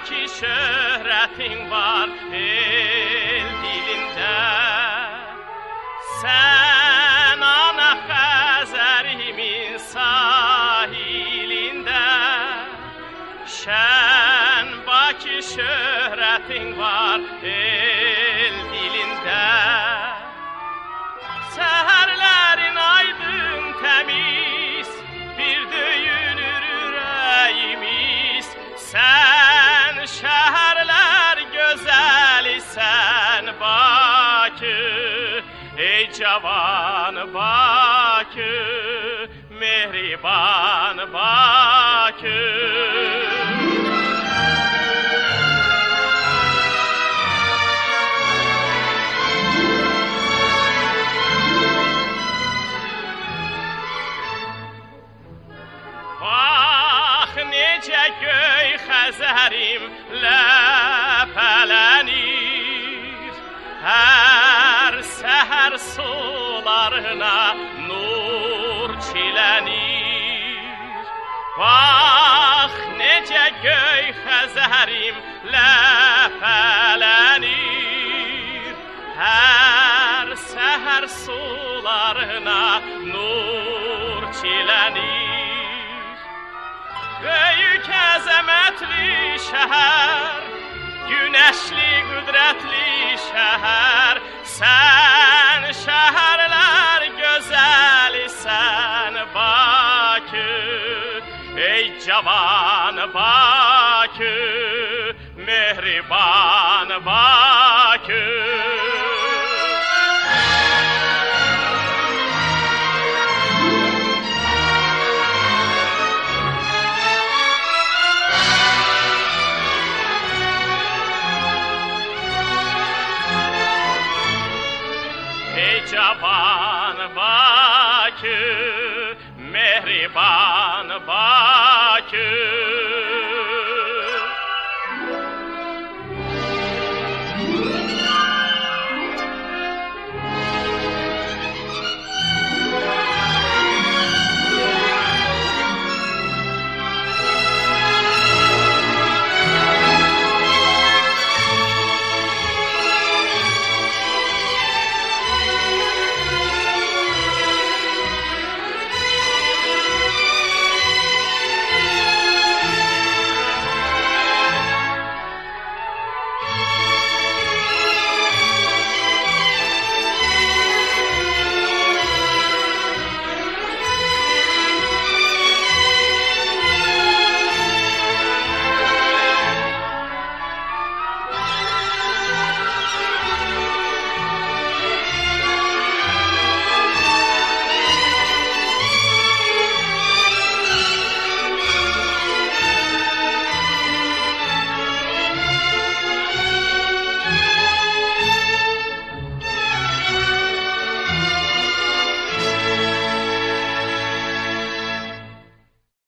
Bakı şöhretin var el dilinde. Sen ana Xəzərimin sahilinde. Şən Bakı şöhretin var el dilinde. Səhərlərin aydın təmiz, bir döyünür ürəyimiz. Sən şəhərlər gözəlisən Bakı, ey cavan Bakı, mehriban Bakı. Necə göy Xəzərim ləpələnir, hər səhər sularına nur çilənir. Bax, necə göy Xəzərim ləpələnir, hər səhər sularına nur çilənir. Böyük əzəmətli şəhər, günəşli qüdrətli şəhər. Sən şəhərlər gözəlisən Bakı, ey cavan Bakı, mehriban Bakı. Cavan Bakı, mehriban Bakı.